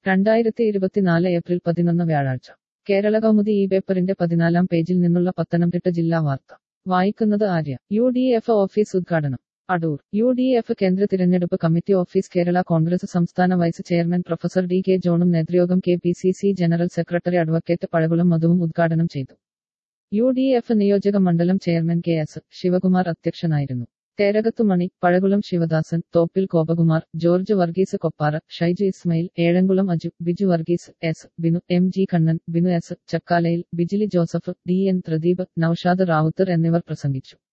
2024 April 11 വ്യാഴാഴ്ച കേരള കൗമുദി ഈ പേപ്പറിന്റെ 14-ാം പേജിൽ നിന്നുള്ള പത്തനംതിട്ട ജില്ലാ വാർത്ത വായിക്കുന്നത് ആര്യ. UDF ഓഫീസ് ഉദ്ഘാടനം. അടൂർ. UDF കേന്ദ്ര തിരഞ്ഞെടുപ്പ് കമ്മിറ്റി ഓഫീസ് കേരള കോൺഗ്രസ് സംസ്ഥാന വൈസ് ചെയർമാൻ പ്രൊഫസർ DK ജോണും നേതൃയോഗം KPCC general secretary advocate Pazhakulam മധുവും ഉദ്ഘാടനം ചെയ്തു. UDF നിയോജക മണ്ഡലം ചെയർമാൻ KS ശിവകുമാർ അധ്യക്ഷനായിരുന്നു. Therakathumani, Pazhakulam Sivadasan, Thoppil Gopakumar, George Varghese Koppara, Shaiju Ismail, Ezhamkulam Aju, Biju Varghese, S Binu, MG Kannan, Binu S Chakkalayil, Bijili Joseph, DN Pradeep, Noushad Rawther എന്നിവർ പ്രസംഗിച്ചു.